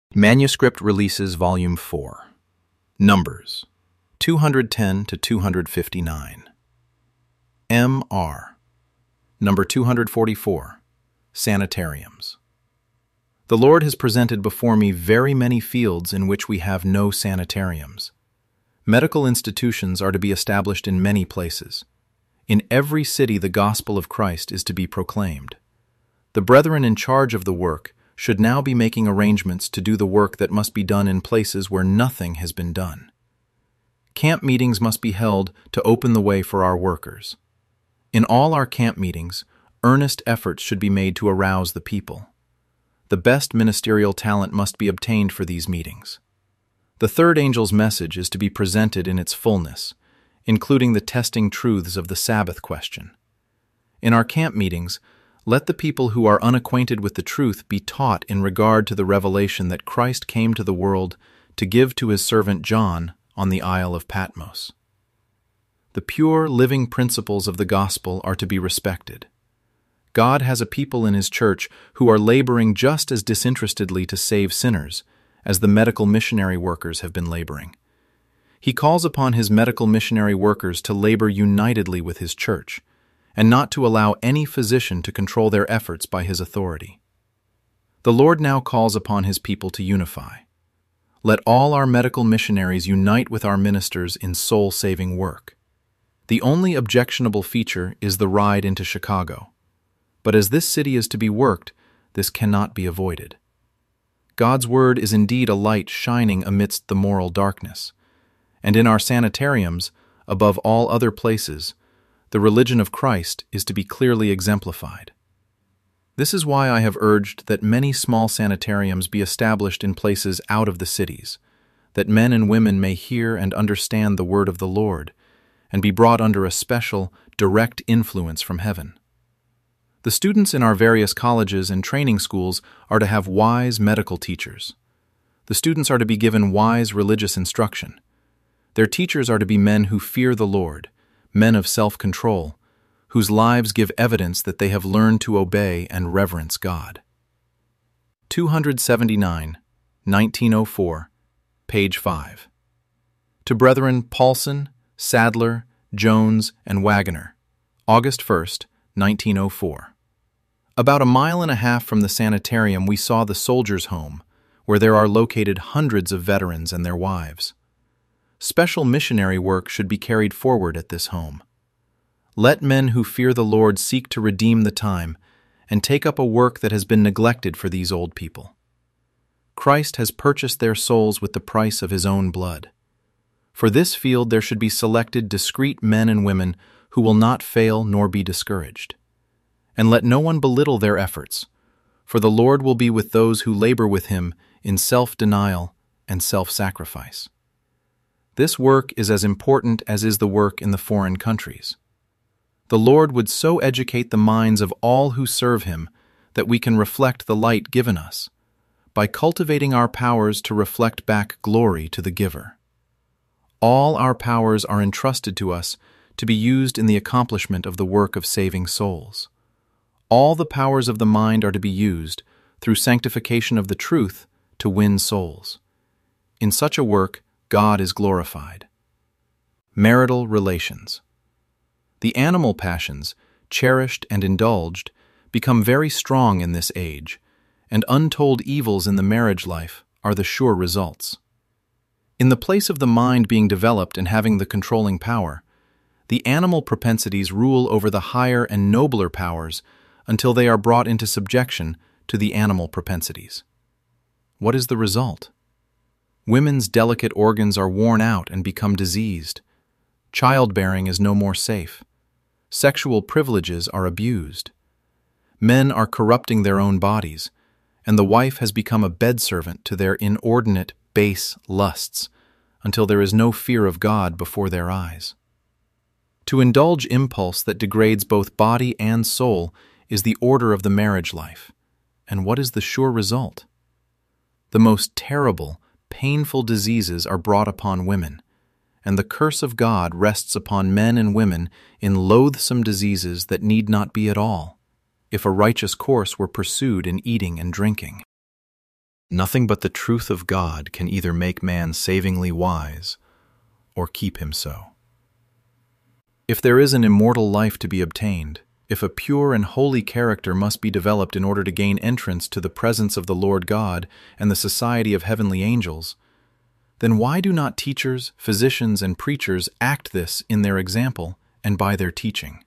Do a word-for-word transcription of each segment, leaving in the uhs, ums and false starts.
Manuscript Releases Volume four. Numbers two hundred ten to two hundred fifty-nine. M R. Number two hundred forty-four. Sanitariums. The Lord has presented before me very many fields in which we have no sanitariums. Medical institutions are to be established in many places. In every city the gospel of Christ is to be proclaimed. The brethren in charge of the work should now be making arrangements to do the work that must be done in places where nothing has been done. Camp meetings must be held to open the way for our workers. In all our camp meetings, earnest efforts should be made to arouse the people. The best ministerial talent must be obtained for these meetings. The third angel's message is to be presented in its fullness, including the testing truths of the Sabbath question. In our camp meetings, let the people who are unacquainted with the truth be taught in regard to the revelation that Christ came to the world to give to his servant John on the Isle of Patmos. The pure, living principles of the gospel are to be respected. God has a people in his church who are laboring just as disinterestedly to save sinners as the medical missionary workers have been laboring. He calls upon his medical missionary workers to labor unitedly with his church, and not to allow any physician to control their efforts by his authority. The Lord now calls upon his people to unify. Let all our medical missionaries unite with our ministers in soul-saving work. The only objectionable feature is the ride into Chicago. But as this city is to be worked, this cannot be avoided. God's word is indeed a light shining amidst the moral darkness, and in our sanitariums, above all other places, the religion of Christ is to be clearly exemplified. This is why I have urged that many small sanitariums be established in places out of the cities, that men and women may hear and understand the word of the Lord, and be brought under a special, direct influence from heaven. The students in our various colleges and training schools are to have wise medical teachers. The students are to be given wise religious instruction. Their teachers are to be men who fear the Lord, men of self-control, whose lives give evidence that they have learned to obey and reverence God. two hundred seventy-nine, nineteen oh four, page five. To Brethren Paulson, Sadler, Jones, and Wagoner, August first, nineteen oh four. About a mile and a half from the sanitarium we saw the Soldiers' Home, where there are located hundreds of veterans and their wives. Special missionary work should be carried forward at this home. Let men who fear the Lord seek to redeem the time and take up a work that has been neglected for these old people. Christ has purchased their souls with the price of his own blood. For this field there should be selected discreet men and women who will not fail nor be discouraged. And let no one belittle their efforts, for the Lord will be with those who labor with him in self-denial and self-sacrifice. This work is as important as is the work in the foreign countries. The Lord would so educate the minds of all who serve him that we can reflect the light given us, by cultivating our powers to reflect back glory to the giver. All our powers are entrusted to us to be used in the accomplishment of the work of saving souls. All the powers of the mind are to be used, through sanctification of the truth, to win souls. In such a work, God is glorified. Marital relations. The animal passions, cherished and indulged, become very strong in this age, and untold evils in the marriage life are the sure results. In the place of the mind being developed and having the controlling power, the animal propensities rule over the higher and nobler powers until they are brought into subjection to the animal propensities. What is the result? Women's delicate organs are worn out and become diseased. Childbearing is no more safe. Sexual privileges are abused. Men are corrupting their own bodies, and the wife has become a bedservant to their inordinate, base lusts, until there is no fear of God before their eyes. To indulge impulse that degrades both body and soul is the order of the marriage life. And what is the sure result? The most terrible, painful diseases are brought upon women, and the curse of God rests upon men and women in loathsome diseases that need not be at all, if a righteous course were pursued in eating and drinking. Nothing but the truth of God can either make man savingly wise or keep him so. If there is an immortal life to be obtained, if a pure and holy character must be developed in order to gain entrance to the presence of the Lord God and the society of heavenly angels, then why do not teachers, physicians, and preachers act this in their example and by their teaching?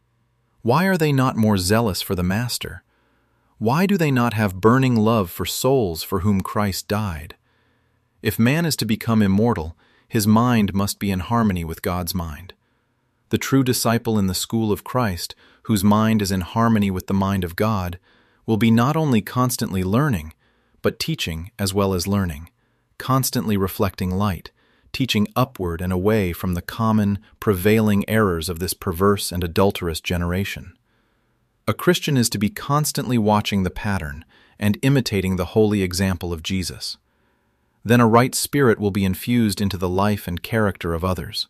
Why are they not more zealous for the Master? Why do they not have burning love for souls for whom Christ died? If man is to become immortal, his mind must be in harmony with God's mind. The true disciple in the school of Christ, whose mind is in harmony with the mind of God, will be not only constantly learning, but teaching as well as learning, constantly reflecting light, teaching upward and away from the common, prevailing errors of this perverse and adulterous generation. A Christian is to be constantly watching the pattern and imitating the holy example of Jesus. Then a right spirit will be infused into the life and character of others.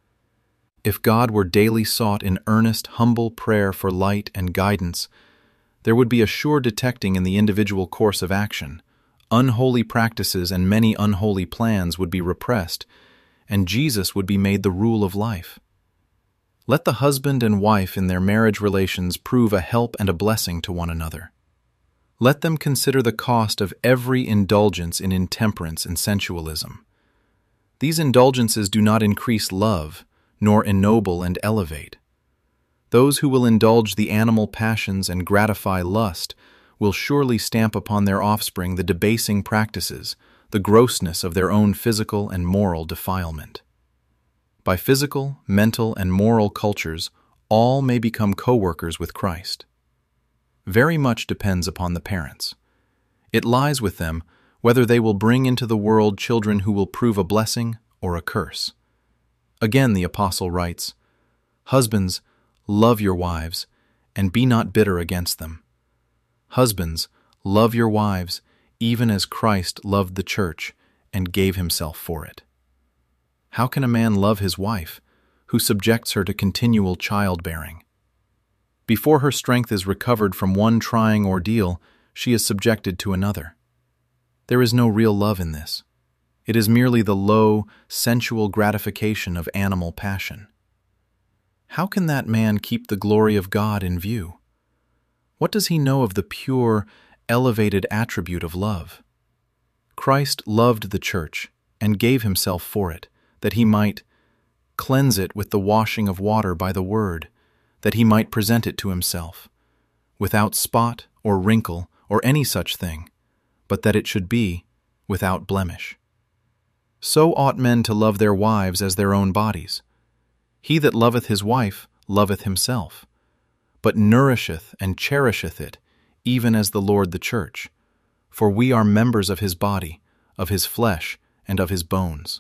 If God were daily sought in earnest, humble prayer for light and guidance, there would be a sure detecting in the individual course of action. Unholy practices and many unholy plans would be repressed, and Jesus would be made the rule of life. Let the husband and wife in their marriage relations prove a help and a blessing to one another. Let them consider the cost of every indulgence in intemperance and sensualism. These indulgences do not increase love, nor ennoble and elevate. Those who will indulge the animal passions and gratify lust will surely stamp upon their offspring the debasing practices, the grossness of their own physical and moral defilement. By physical, mental, and moral cultures, all may become co-workers with Christ. Very much depends upon the parents. It lies with them whether they will bring into the world children who will prove a blessing or a curse. Again the apostle writes, "Husbands, love your wives, and be not bitter against them. Husbands, love your wives, even as Christ loved the church and gave himself for it." How can a man love his wife, who subjects her to continual childbearing? Before her strength is recovered from one trying ordeal, she is subjected to another. There is no real love in this. It is merely the low, sensual gratification of animal passion. How can that man keep the glory of God in view? What does he know of the pure, elevated attribute of love? Christ loved the church and gave himself for it, that he might cleanse it with the washing of water by the word, that he might present it to himself, without spot or wrinkle or any such thing, but that it should be without blemish. So ought men to love their wives as their own bodies. He that loveth his wife loveth himself, but nourisheth and cherisheth it, even as the Lord the church. For we are members of his body, of his flesh, and of his bones.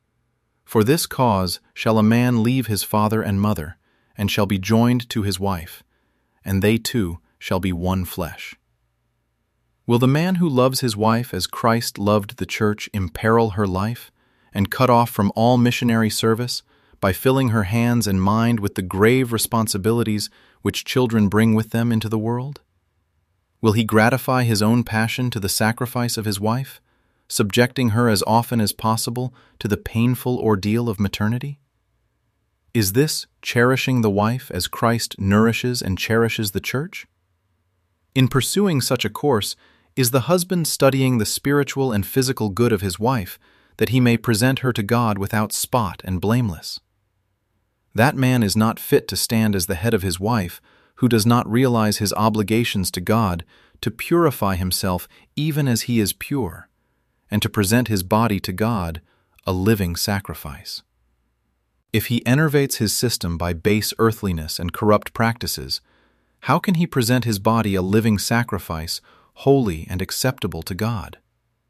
For this cause shall a man leave his father and mother, and shall be joined to his wife, and they two shall be one flesh. Will the man who loves his wife as Christ loved the church imperil her life, and cut off from all missionary service, by filling her hands and mind with the grave responsibilities which children bring with them into the world? Will he gratify his own passion to the sacrifice of his wife, subjecting her as often as possible to the painful ordeal of maternity? Is this cherishing the wife as Christ nourishes and cherishes the church? In pursuing such a course, is the husband studying the spiritual and physical good of his wife, that he may present her to God without spot and blameless? That man is not fit to stand as the head of his wife, who does not realize his obligations to God to purify himself even as he is pure, and to present his body to God a living sacrifice. If he enervates his system by base earthliness and corrupt practices, how can he present his body a living sacrifice, holy and acceptable to God?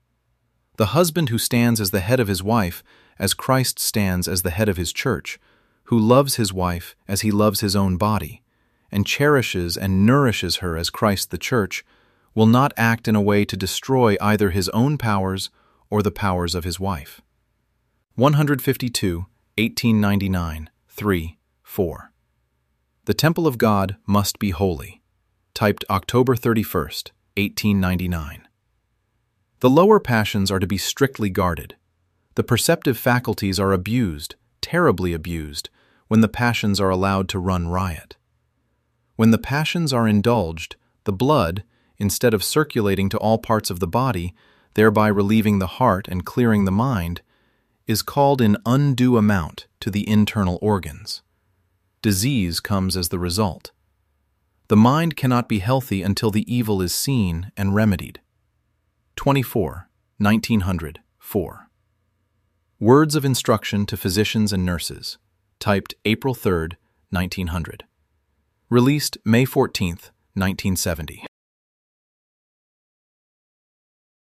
The husband who stands as the head of his wife, as Christ stands as the head of his church, who loves his wife as he loves his own body, and cherishes and nourishes her as Christ the church, will not act in a way to destroy either his own powers or the powers of his wife. one fifty-two, eighteen ninety-nine, three, four. The temple of God must be holy. Typed October thirty-first, eighteen ninety-nine. The lower passions are to be strictly guarded. The perceptive faculties are abused, terribly abused, when the passions are allowed to run riot. When the passions are indulged, the blood, instead of circulating to all parts of the body, thereby relieving the heart and clearing the mind, is called in undue amount to the internal organs. Disease comes as the result. The mind cannot be healthy until the evil is seen and remedied. twenty-four, nineteen hundred, four. Words of Instruction to Physicians and Nurses, typed April third, nineteen hundred. Released May fourteenth, nineteen seventy.